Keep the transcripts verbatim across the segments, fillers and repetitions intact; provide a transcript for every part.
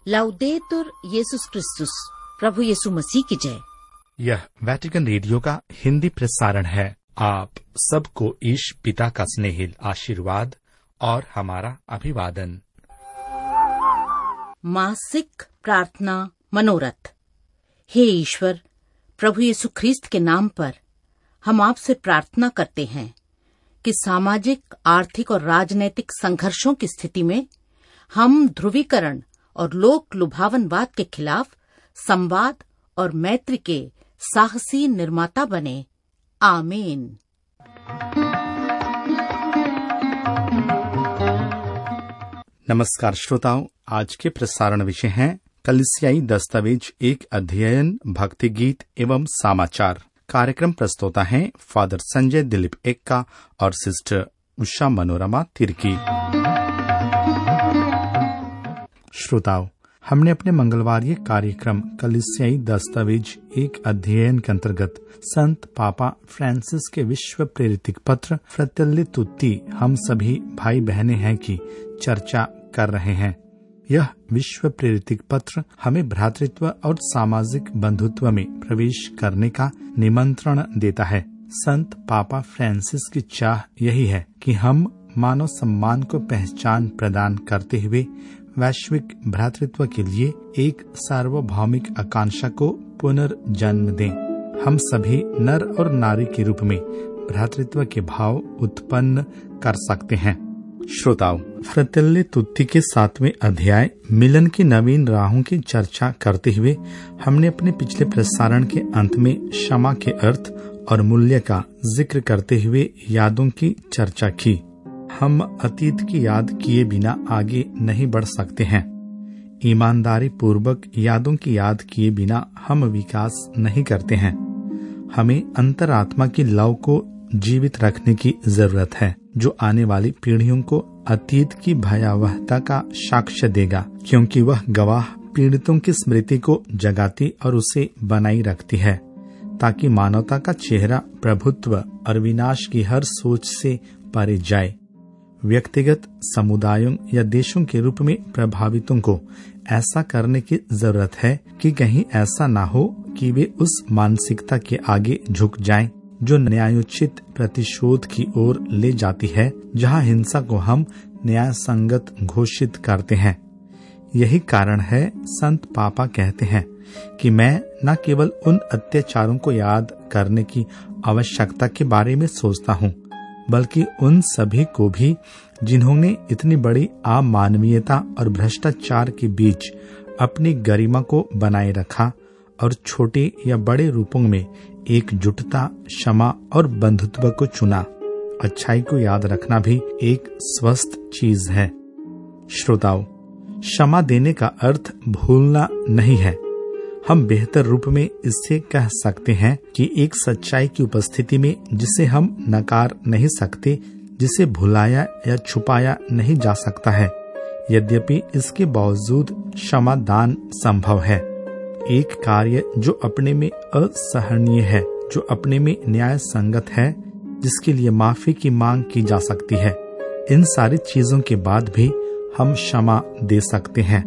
लाउदेतुर येसुस क्रिस्तुस, प्रभु यीशु मसीह की जय। यह वेटिकन रेडियो का हिंदी प्रसारण है। आप सबको ईश पिता का स्नेहिल आशीर्वाद और हमारा अभिवादन। मासिक प्रार्थना मनोरथ। हे ईश्वर, प्रभु यीशु ख्रीस्त के नाम पर हम आपसे प्रार्थना करते हैं कि सामाजिक, आर्थिक और राजनैतिक संघर्षों की स्थिति में हम ध्रुवीकरण और लोक लुभावनवाद के खिलाफ संवाद और मैत्री के साहसी निर्माता बने। आमीन। नमस्कार श्रोताओं, आज के प्रसारण विषय हैं कलीसियाई दस्तावेज, एक अध्ययन, भक्ति गीत एवं समाचार। कार्यक्रम प्रस्तोता हैं फादर संजय दिलीप एक्का और सिस्टर उषा मनोरमा तिर्की। श्रोताओं, हमने अपने मंगलवार कार्यक्रम कलीसियाई दस्तावेज एक अध्ययन के अंतर्गत संत पापा फ्रांसिस के विश्व प्रेरित पत्र फ्रैटेल्ली तुत्ती, हम सभी भाई बहनें हैं की चर्चा कर रहे हैं। यह विश्व प्रेरित पत्र हमें भ्रातृत्व और सामाजिक बंधुत्व में प्रवेश करने का निमंत्रण देता है। संत पापा फ्रांसिस की चाह यही है कि हम मानव सम्मान को पहचान प्रदान करते हुए वैश्विक भ्रातृत्व के लिए एक सार्वभौमिक आकांक्षा को पुनर्जन्म दें। हम सभी नर और नारी के रूप में भ्रातृत्व के भाव उत्पन्न कर सकते हैं। श्रोताओं, फ्रैटेल्ली तुत्ती के सातवें अध्याय मिलन की नवीन राहों की चर्चा करते हुए हमने अपने पिछले प्रसारण के अंत में क्षमा के अर्थ और मूल्य का जिक्र करते हुए यादों की चर्चा की। हम अतीत की याद किए बिना आगे नहीं बढ़ सकते हैं। ईमानदारी पूर्वक यादों की याद किए बिना हम विकास नहीं करते हैं। हमें अंतरात्मा की लौ को जीवित रखने की जरूरत है, जो आने वाली पीढ़ियों को अतीत की भयावहता का साक्ष्य देगा, क्योंकि वह गवाह पीड़ितों की स्मृति को जगाती और उसे बनाई रखती है, ताकि मानवता का चेहरा प्रभुत्व और विनाश की हर सोच से परे जाए। व्यक्तिगत, समुदायों या देशों के रूप में प्रभावितों को ऐसा करने की जरूरत है कि कहीं ऐसा ना हो कि वे उस मानसिकता के आगे झुक जाएं, जो न्यायोचित प्रतिशोध की ओर ले जाती है, जहां हिंसा को हम न्याय संगत घोषित करते हैं। यही कारण है संत पापा कहते हैं कि मैं न केवल उन अत्याचारों को याद करने की आवश्यकता के बारे में सोचता हूँ, बल्कि उन सभी को भी जिन्होंने इतनी बड़ी अमानवीयता और भ्रष्टाचार के बीच अपनी गरिमा को बनाए रखा और छोटे या बड़े रूपों में एकजुटता, क्षमा और बंधुत्व को चुना। अच्छाई को याद रखना भी एक स्वस्थ चीज है। श्रोताओं, क्षमा देने का अर्थ भूलना नहीं है। हम बेहतर रूप में इससे कह सकते हैं कि एक सच्चाई की उपस्थिति में जिसे हम नकार नहीं सकते, जिसे भुलाया या छुपाया नहीं जा सकता है, यद्यपि इसके बावजूद क्षमा दान संभव है। एक कार्य जो अपने में असहनीय है, जो अपने में न्याय संगत है, जिसके लिए माफी की मांग की जा सकती है, इन सारी चीजों के बाद भी हम क्षमा दे सकते हैं।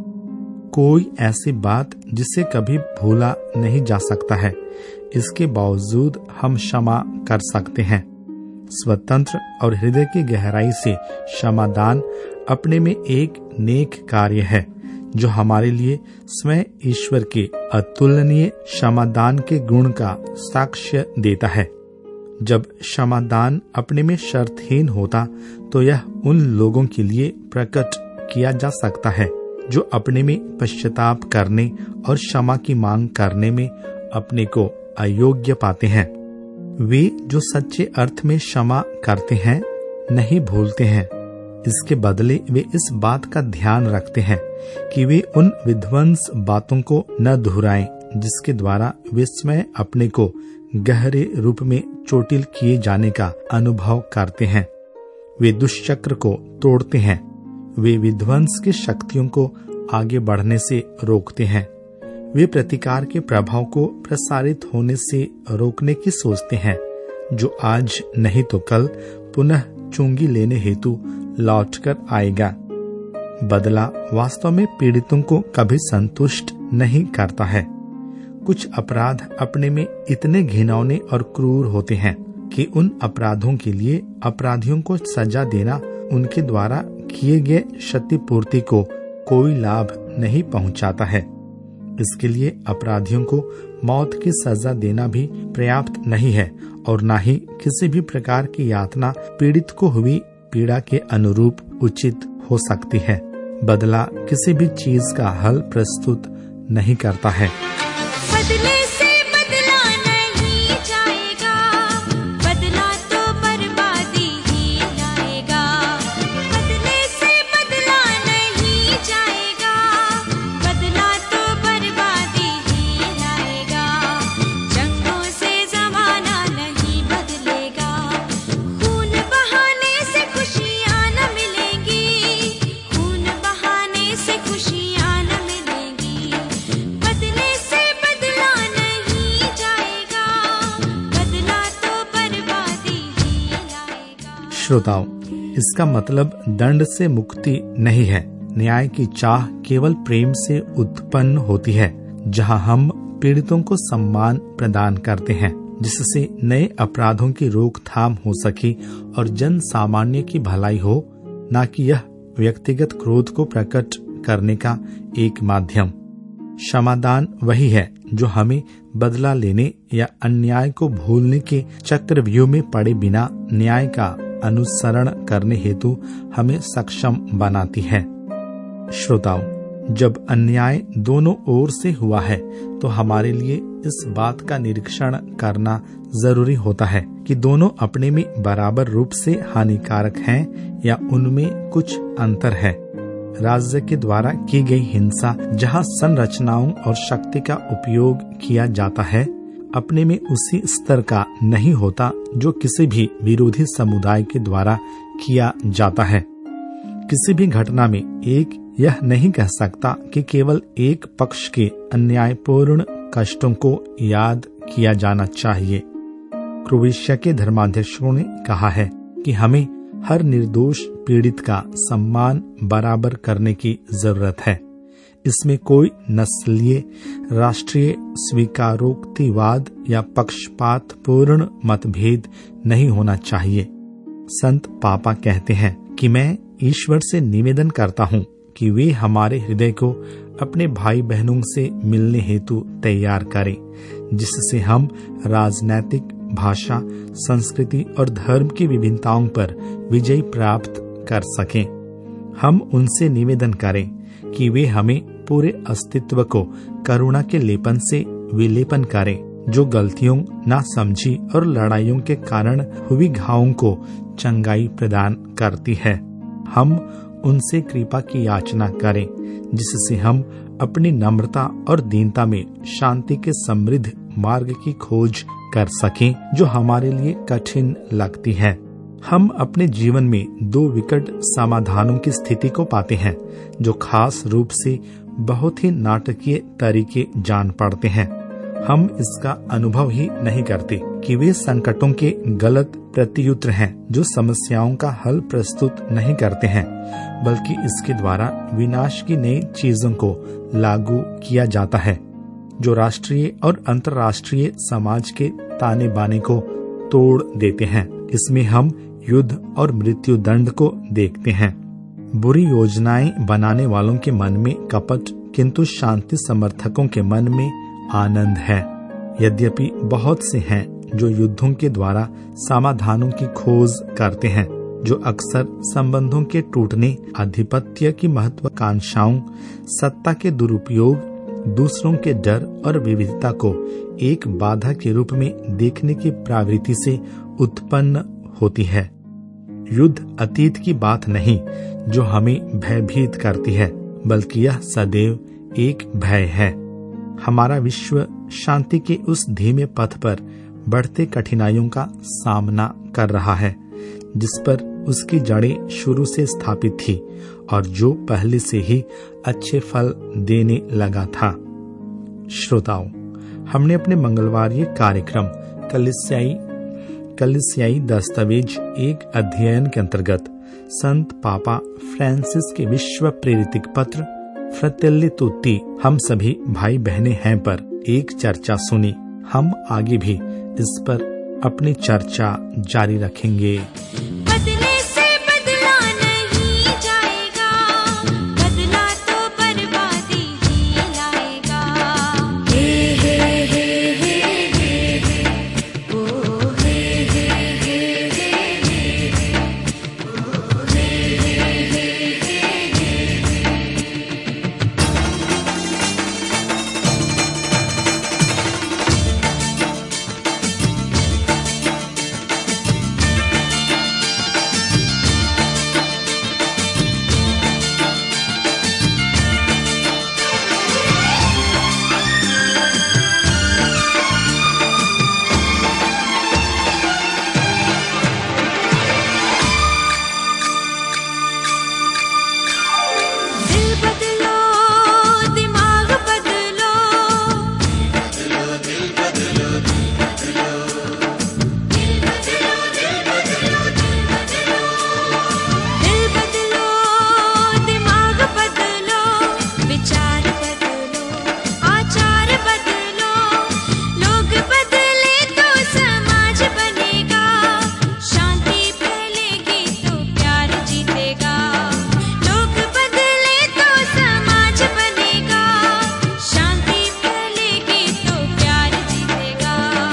कोई ऐसी बात जिसे कभी भूला नहीं जा सकता है, इसके बावजूद हम क्षमा कर सकते हैं। स्वतंत्र और हृदय की गहराई से क्षमादान अपने में एक नेक कार्य है, जो हमारे लिए स्वयं ईश्वर के अतुलनीय क्षमादान के गुण का साक्ष्य देता है। जब क्षमादान अपने में शर्तहीन होता, तो यह उन लोगों के लिए प्रकट किया जा सकता है जो अपने में पश्चाताप करने और क्षमा की मांग करने में अपने को अयोग्य पाते हैं। वे जो सच्चे अर्थ में क्षमा करते हैं, नहीं भूलते हैं। इसके बदले वे इस बात का ध्यान रखते हैं कि वे उन विध्वंस बातों को न दोहराएं, जिसके द्वारा वे स्वयं अपने को गहरे रूप में चोटिल किए जाने का अनुभव करते हैं। वे दुष्चक्र को तोड़ते हैं। वे विध्वंस की शक्तियों को आगे बढ़ने से रोकते हैं। वे प्रतिकार के प्रभाव को प्रसारित होने से रोकने की सोचते हैं, जो आज नहीं तो कल पुनः चुंगी लेने हेतु लौटकर आएगा। बदला वास्तव में पीड़ितों को कभी संतुष्ट नहीं करता है। कुछ अपराध अपने में इतने घिनौने और क्रूर होते हैं कि उन अपराधों के लिए अपराधियों को सजा देना उनके द्वारा किए गए क्षतिपूर्ति को कोई लाभ नहीं पहुंचाता है। इसके लिए अपराधियों को मौत की सजा देना भी पर्याप्त नहीं है और न ही किसी भी प्रकार की यातना पीड़ित को हुई पीड़ा के अनुरूप उचित हो सकती है। बदला किसी भी चीज का हल प्रस्तुत नहीं करता है। बदले से बदला नहीं जाएगा, बदला तो बर्बादी ही लाएगा। बदले से बदला नहीं जाएगा, बदला तो बर्बादी ही लाएगा। जंगों से जमाना नहीं बदलेगा, खून बहाने से खुशियां न मिलेंगी, खून बहाने से खुशियां न मिलेंगी। बदले से बदला नहीं जाएगा, बदला तो बर्बादी ही लाएगा। श्रोताओं, इसका मतलब दंड से मुक्ति नहीं है। न्याय की चाह केवल प्रेम से उत्पन्न होती है, जहां हम पीड़ितों को सम्मान प्रदान करते हैं, जिससे नए अपराधों की रोकथाम हो सके और जन सामान्य की भलाई हो, न कि यह व्यक्तिगत क्रोध को प्रकट करने का एक माध्यम। क्षमादान वही है जो हमें बदला लेने या अन्याय को भूलने के चक्रव्यूह में पड़े बिना न्याय का अनुसरण करने हेतु हमें सक्षम बनाती है। श्रोताओं, जब अन्याय दोनों ओर से हुआ है तो हमारे लिए इस बात का निरीक्षण करना जरूरी होता है कि दोनों अपने में बराबर रूप से हानिकारक हैं या उनमें कुछ अंतर है। राज्य के द्वारा की गई हिंसा जहां संरचनाओं और शक्ति का उपयोग किया जाता है, अपने में उसी स्तर का नहीं होता जो किसी भी विरोधी समुदाय के द्वारा किया जाता है। किसी भी घटना में एक यह नहीं कह सकता कि केवल एक पक्ष के अन्यायपूर्ण कष्टों को याद किया जाना चाहिए। क्रोएशिया के धर्माध्यक्षों ने कहा है कि हमें हर निर्दोष पीड़ित का सम्मान बराबर करने की जरूरत है। इसमें कोई नस्लीय, राष्ट्रीय स्वीकारोक्तिवाद या पक्षपातपूर्ण मतभेद नहीं होना चाहिए। संत पापा कहते हैं कि मैं ईश्वर से निवेदन करता हूँ कि वे हमारे हृदय को अपने भाई बहनों से मिलने हेतु तैयार करें, जिससे हम राजनैतिक, भाषा, संस्कृति और धर्म की विभिन्नताओं पर विजय प्राप्त कर सकें। हम उनसे निवेदन करें कि वे हमें पूरे अस्तित्व को करुणा के लेपन से विलेपन करें, जो गलतियों, नासमझी और लड़ाइयों के कारण हुई घावों को चंगाई प्रदान करती है। हम उनसे कृपा की याचना करें, जिससे हम अपनी नम्रता और दीनता में शांति के समृद्ध मार्ग की खोज कर सकें, जो हमारे लिए कठिन लगती है। हम अपने जीवन में दो विकट समाधानों की स्थिति को पाते हैं, जो खास रूप से बहुत ही नाटकीय तरीके जान पड़ते हैं। हम इसका अनुभव ही नहीं करते कि वे संकटों के गलत प्रत्युत्तर हैं, जो समस्याओं का हल प्रस्तुत नहीं करते हैं, बल्कि इसके द्वारा विनाश की नई चीजों को लागू किया जाता है, जो राष्ट्रीय और अंतर्राष्ट्रीय समाज के ताने बाने को तोड़ देते हैं। इसमें हम युद्ध और मृत्यु दंड को देखते हैं। बुरी योजनाएं बनाने वालों के मन में कपट, किंतु शांति समर्थकों के मन में आनंद है। यद्यपि बहुत से हैं जो युद्धों के द्वारा समाधानों की खोज करते हैं, जो अक्सर संबंधों के टूटने, आधिपत्य की महत्वाकांक्षाओं, सत्ता के दुरुपयोग, दूसरों के डर और विविधता को एक बाधा के रूप में देखने की प्रवृत्ति से उत्पन्न होती है। युद्ध अतीत की बात नहीं जो हमें भयभीत करती है, बल्कि यह सदैव एक भय है। हमारा विश्व शांति के उस धीमे पथ पर बढ़ते कठिनाइयों का सामना कर रहा है, जिस पर उसकी जड़ें शुरू से स्थापित थी और जो पहले से ही अच्छे फल देने लगा था। श्रोताओं, हमने अपने मंगलवारी कार्यक्रम कलीसियाई कलीसियाई दस्तावेज एक अध्ययन के अंतर्गत संत पापा फ्रांसिस के विश्व प्रेरित पत्र फ्रatelli tutti हम सभी भाई बहनें हैं पर एक चर्चा सुनी। हम आगे भी इस पर अपनी चर्चा जारी रखेंगे। बदले से बदला नहीं जाएगा, बदला तो बर्बादी ही लाएगा। हे हे हे हे हे हे, ओ हे हे हे हे हे, ओ हे हे हे हे हे। दिल बदलो, दिमाग बदलो, दिल बदलो, दिल बदलो, दिल बदलो, दिल बदलो, दिल बदलो, दिल बदलो, दिमाग बदलो, विचार बदलो, आचार बदलो। लोग बदले तो समाज बनेगा, शांति फैलेगी तो प्यार जीतेगा। लोग बदले तो समाज बनेगा, शांति फैलेगी तो प्यार जीतेगा।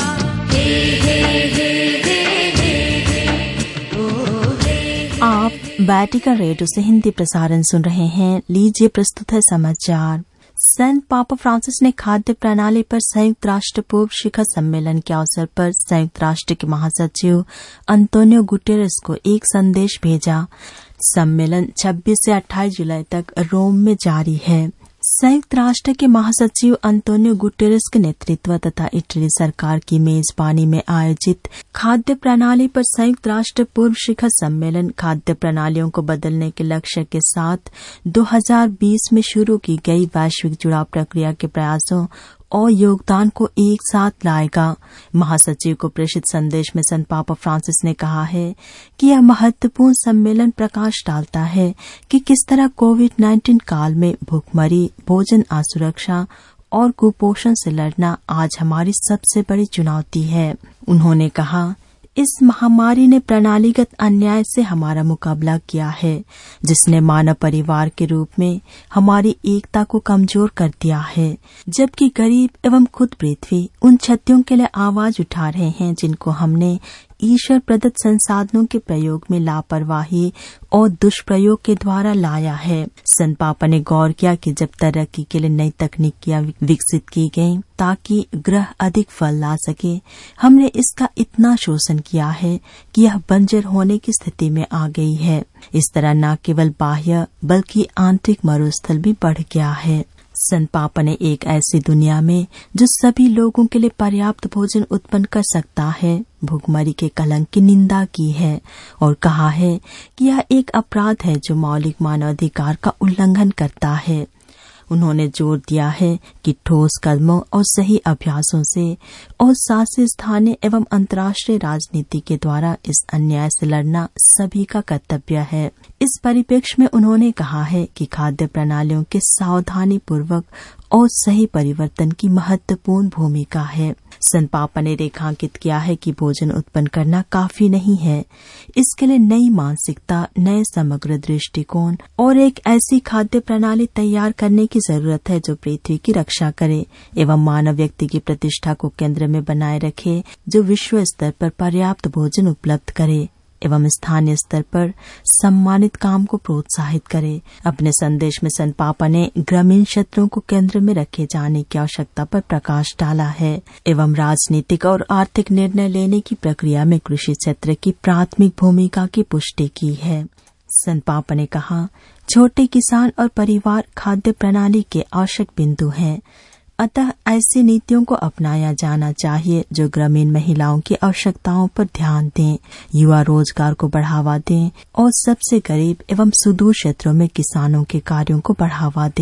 हे हे हे हे हे हे, ओ हे। आप वैटिकन रेडियो से हिंदी प्रसारण सुन रहे हैं। लीजिए प्रस्तुत है समाचार। संत पापा फ्रांसिस ने खाद्य प्रणाली पर संयुक्त राष्ट्र पूर्व शिखर सम्मेलन के अवसर पर संयुक्त राष्ट्र के महासचिव अंतोनियो गुटेरेस को एक संदेश भेजा। सम्मेलन छब्बीस से अट्ठाईस जुलाई तक रोम में जारी है। संयुक्त राष्ट्र के महासचिव अंतोनियो गुटेरेस के नेतृत्व तथा इटली सरकार की मेजबानी में आयोजित खाद्य प्रणाली पर संयुक्त राष्ट्र पूर्व शिखर सम्मेलन खाद्य प्रणालियों को बदलने के लक्ष्य के साथ दो हज़ार बीस में शुरू की गई वैश्विक जुड़ाव प्रक्रिया के प्रयासों और योगदान को एक साथ लाएगा। महासचिव को प्रेषित संदेश में संत पापा फ्रांसिस ने कहा है कि यह महत्वपूर्ण सम्मेलन प्रकाश डालता है कि किस तरह कोविड नाइन्टीन काल में भूखमरी, भोजन असुरक्षा और कुपोषण से लड़ना आज हमारी सबसे बड़ी चुनौती है। उन्होंने कहा, इस महामारी ने प्रणालीगत अन्याय से हमारा मुकाबला किया है, जिसने मानव परिवार के रूप में हमारी एकता को कमजोर कर दिया है, जबकि गरीब एवं खुद पृथ्वी उन क्षतियों के लिए आवाज उठा रहे हैं जिनको हमने ईश्वर प्रदत्त संसाधनों के प्रयोग में लापरवाही और दुष्प्रयोग के द्वारा लाया है। संत पापा ने गौर किया कि जब तरक्की के लिए नई तकनीकियां विकसित की गईं ताकि ग्रह अधिक फल ला सके, हमने इसका इतना शोषण किया है कि यह बंजर होने की स्थिति में आ गई है। इस तरह न केवल बाह्य बल्कि आंतरिक मरुस्थल भी बढ़ गया है। संत पापा ने एक ऐसी दुनिया में जो सभी लोगों के लिए पर्याप्त भोजन उत्पन्न कर सकता है, भूखमरी के कलंक की निंदा की है और कहा है कि यह एक अपराध है जो मौलिक मानवाधिकार का उल्लंघन करता है। उन्होंने जोर दिया है कि ठोस कदमों और सही अभ्यासों से और साथ ही स्थानीय एवं अंतर्राष्ट्रीय राजनीति के द्वारा इस अन्याय से लड़ना सभी का कर्तव्य है। इस परिप्रेक्ष्य में उन्होंने कहा है कि खाद्य प्रणालियों के सावधानी पूर्वक और सही परिवर्तन की महत्वपूर्ण भूमिका है। संत पापा ने रेखांकित किया है कि भोजन उत्पन्न करना काफी नहीं है, इसके लिए नई मानसिकता, नए समग्र दृष्टिकोण और एक ऐसी खाद्य प्रणाली तैयार करने की जरूरत है जो पृथ्वी की रक्षा करे एवं मानव व्यक्ति की प्रतिष्ठा को केंद्र में बनाए रखे, जो विश्व स्तर पर पर्याप्त भोजन उपलब्ध करे एवं स्थानीय स्तर पर सम्मानित काम को प्रोत्साहित करे। अपने संदेश में संत पापा ने ग्रामीण क्षेत्रों को केंद्र में रखे जाने की आवश्यकता पर प्रकाश डाला है एवं राजनीतिक और आर्थिक निर्णय लेने की प्रक्रिया में कृषि क्षेत्र की प्राथमिक भूमिका की पुष्टि की है। संत पापा ने कहा, छोटे किसान और परिवार खाद्य प्रणाली के आवश्यक बिंदु हैं, अतः ऐसी नीतियों को अपनाया जाना चाहिए जो ग्रामीण महिलाओं की आवश्यकताओं पर ध्यान दें, युवा रोजगार को बढ़ावा दें और सबसे गरीब एवं सुदूर क्षेत्रों में किसानों के कार्यों को बढ़ावा दें।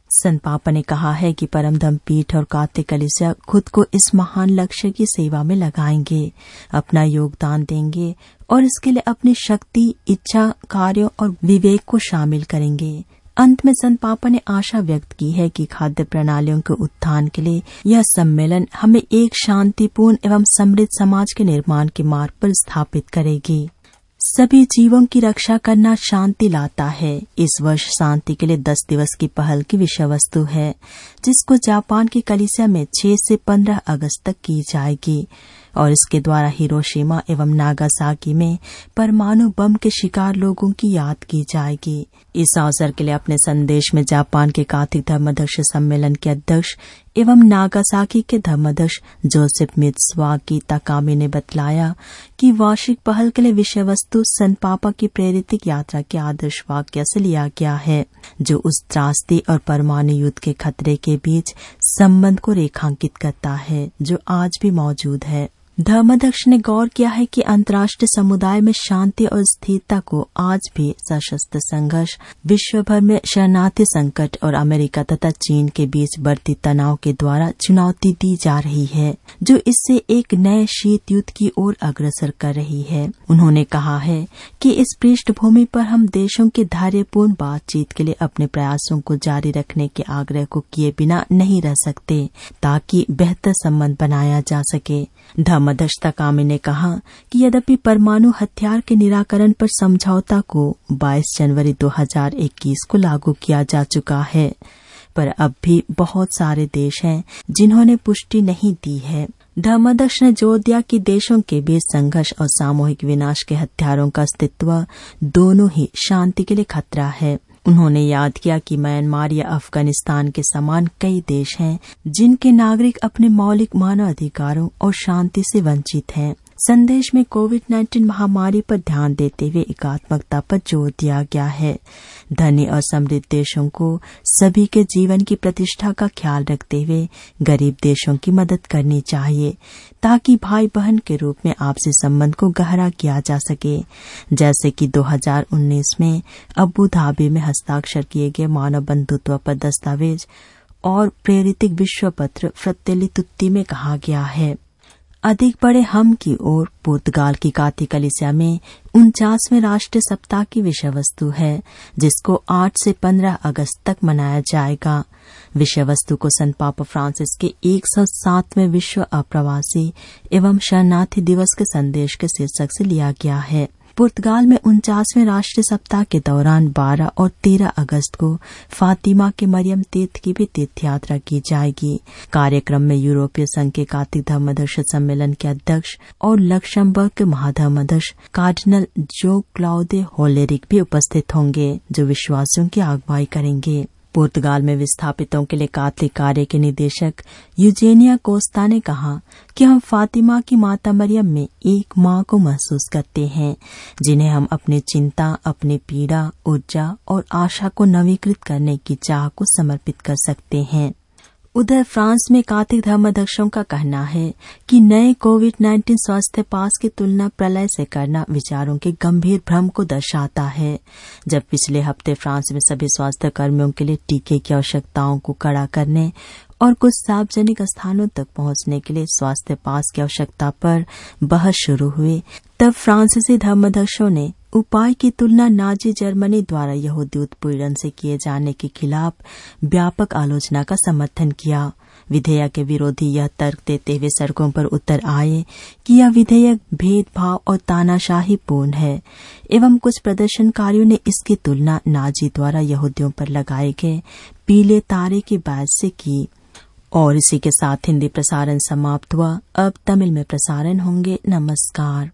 संत पापा ने कहा है कि परमधम पीठ और कातिक कलीसिया खुद को इस महान लक्ष्य की सेवा में लगाएंगे, अपना योगदान देंगे और इसके लिए अपनी शक्ति, इच्छा, कार्यों और विवेक को शामिल करेंगे। अंत में संत पापा ने आशा व्यक्त की है कि खाद्य प्रणालियों के उत्थान के लिए यह सम्मेलन हमें एक शांतिपूर्ण एवं समृद्ध समाज के निर्माण के मार्ग पर स्थापित करेगी। सभी जीवों की रक्षा करना शांति लाता है। इस वर्ष शांति के लिए दस दिवस की पहल की विषय वस्तु है, जिसको जापान की कलीसिया में छह से पंद्रह अगस्त तक की जाएगी और इसके द्वारा हिरोशिमा एवं नागासाकी में परमाणु बम के शिकार लोगों की याद की जाएगी। इस अवसर के लिए अपने संदेश में जापान के कातिक धर्माध्यक्ष सम्मेलन के अध्यक्ष एवं नागासाकी के धर्माध्यक्ष जोसेफ मित्सुआकी ताकामी ने बतलाया कि वार्षिक पहल के लिए विषय वस्तु संत पापा की प्रेरित यात्रा के आदर्श वाक्य से लिया गया है, जो उस त्रासदी और परमाणु युद्ध के खतरे के बीच संबंध को रेखांकित करता है जो आज भी मौजूद है। धर्माध्यक्ष ने गौर किया है कि अंतर्राष्ट्रीय समुदाय में शांति और स्थिरता को आज भी सशस्त्र संघर्ष, विश्व भर में शरणार्थी संकट और अमेरिका तथा चीन के बीच बढ़ती तनाव के द्वारा चुनौती दी जा रही है, जो इससे एक नए शीत युद्ध की ओर अग्रसर कर रही है। उन्होंने कहा है कि इस पृष्ठभूमि पर हम देशों की धैर्यपूर्ण बातचीत के लिए अपने प्रयासों को जारी रखने के आग्रह को किए बिना नहीं रह सकते, ताकि बेहतर संबंध बनाया जा सके। धर्माध्यक्ष ताकामी ने कहा कि यद्यपि परमाणु हथियार के निराकरण पर समझौता को बाईस जनवरी दो हज़ार इक्कीस को लागू किया जा चुका है, पर अब भी बहुत सारे देश हैं जिन्होंने पुष्टि नहीं दी है। धर्माध्यक्ष ने जोर दिया कि देशों के बीच संघर्ष और सामूहिक विनाश के हथियारों का अस्तित्व दोनों ही शांति के लिए खतरा है। उन्होंने याद किया कि म्यांमार या अफगानिस्तान के समान कई देश हैं जिनके नागरिक अपने मौलिक मानव अधिकारों और शांति से वंचित हैं। संदेश में कोविड उन्नीस महामारी पर ध्यान देते हुए एकात्मकता पर जोर दिया गया है। धनी और समृद्ध देशों को सभी के जीवन की प्रतिष्ठा का ख्याल रखते हुए गरीब देशों की मदद करनी चाहिए, ताकि भाई बहन के रूप में आपसी संबंध को गहरा किया जा सके, जैसे कि दो हज़ार उन्नीस में अबू धाबी में हस्ताक्षर किए गए मानव बंधुत्व पर दस्तावेज और प्रेरित विश्व पत्र फ्रatelli tutti में कहा गया है। अधिक बड़े हम की ओर पुर्तगाल की कातिक कलीसिया में उनचासवें राष्ट्रीय सप्ताह की विषय वस्तु है, जिसको आठ से पंद्रह अगस्त तक मनाया जाएगा। विषय वस्तु को संत पापा फ्रांसिस के एक सौ सातवें विश्व अप्रवासी एवं शरणार्थी दिवस के संदेश के शीर्षक से लिया गया है। पुर्तगाल में उनचासवें राष्ट्रीय सप्ताह के दौरान बारह और तेरह अगस्त को फातिमा के मरियम तीर्थ की भी तीर्थ यात्रा की जाएगी। कार्यक्रम में यूरोपीय संघ के कातिक धर्माध्यक्ष सम्मेलन के अध्यक्ष और लक्समबर्ग के महाधर्माध्यक्ष कार्डिनल जो क्लाउदे होलेरिक भी उपस्थित होंगे, जो विश्वासियों की अगुवाई करेंगे। पुर्तगाल में विस्थापितों के लिए कातलिक कार्य के निदेशक यूजेनिया कोस्ता ने कहा कि हम फातिमा की माता मरियम में एक माँ को महसूस करते हैं, जिन्हें हम अपनी चिंता, अपनी पीड़ा, ऊर्जा और आशा को नवीकृत करने की चाह को समर्पित कर सकते हैं। उधर फ्रांस में कातिक धर्माध्यक्षों का कहना है कि नए कोविड उन्नीस स्वास्थ्य पास की तुलना प्रलय से करना विचारों के गंभीर भ्रम को दर्शाता है। जब पिछले हफ्ते फ्रांस में सभी स्वास्थ्य कर्मियों के लिए टीके की आवश्यकताओं को कड़ा करने और कुछ सार्वजनिक स्थानों तक पहुंचने के लिए स्वास्थ्य पास की आवश्यकता पर बहस शुरू हुई, तब फ्रांसीसी धर्माध्यक्षों ने उपाय की तुलना नाजी जर्मनी द्वारा यहूदी उत्पीड़न से किए जाने के खिलाफ व्यापक आलोचना का समर्थन किया। विधेयक के विरोधी यह तर्क देते हुए सड़कों पर उतर आए कि यह विधेयक भेदभाव और तानाशाही पूर्ण है, एवं कुछ प्रदर्शनकारियों ने इसकी तुलना नाजी द्वारा यहूदियों पर लगाए गए पीले तारे की बैज से की। और इसी के साथ हिंदी प्रसारण समाप्त हुआ। अब तमिल में प्रसारण होंगे। नमस्कार।